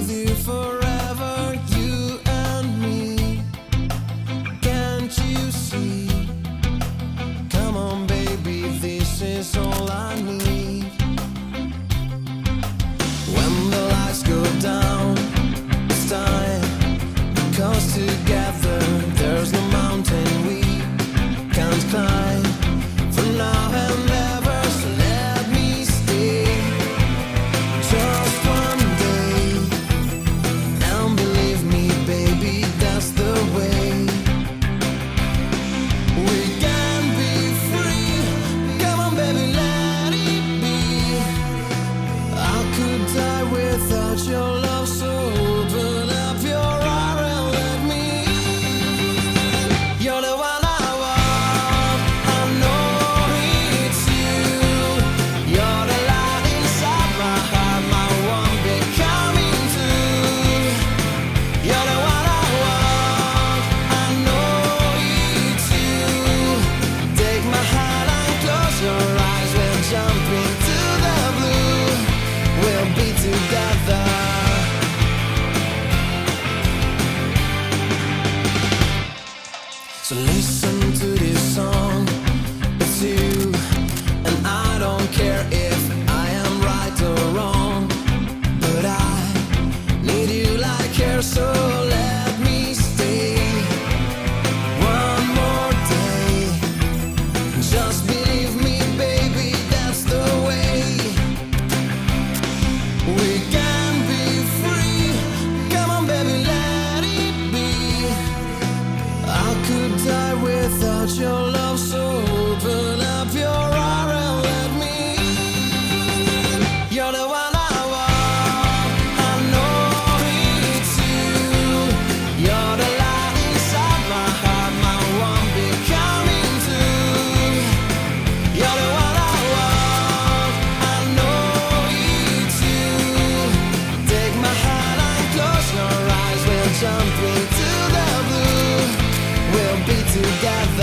with you forever, you and me. Can't you see? Come on, baby, this is all I need. When the lights go down, it's time, because together there's no mountain we can't climb. For now and ever, so let me stay just one day. And believe me, baby, that's the way. We can be free. Come on, baby, let it be. I could die without your love, so open up your heart and let me in. You're the one I want, I know it's you. You're the light inside my heart, my one becoming two. You're the one I want, I know it's you. Take my hand and close your eyes, we'll jump into the blue. We'll be together. So listen to this song, it's you, and I don't care if I am right or wrong, but I need you like air, so let me stay one more day. Just believe me, baby, that's the way. We can be free. Come on, baby, let it be. I could die without your love, so open up your heart and let me in. You're the one I want, I know it's you. You're the light inside my heart, my one becoming two. You're the one I want, I know it's you. Take my hand and close your eyes, we'll jump into the blue. We'll be together.